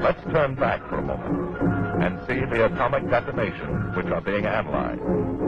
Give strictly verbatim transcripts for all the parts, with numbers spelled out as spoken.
Let's turn back for a moment and see the atomic detonations which are being analyzed.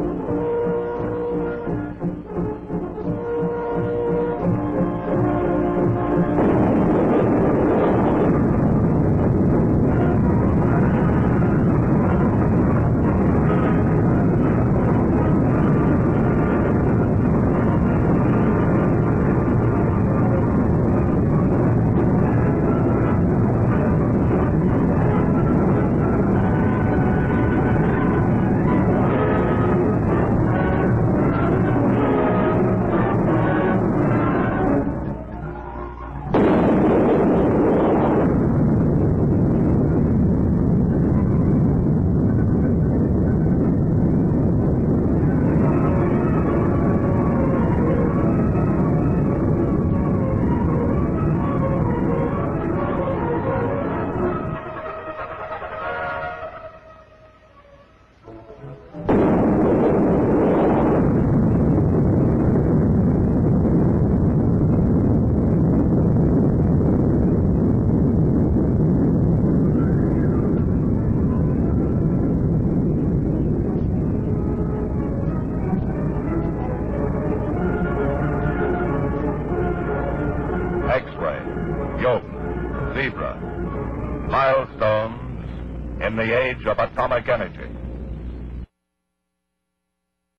X-ray, yoke, zebra, milestones in the age of atomic energy.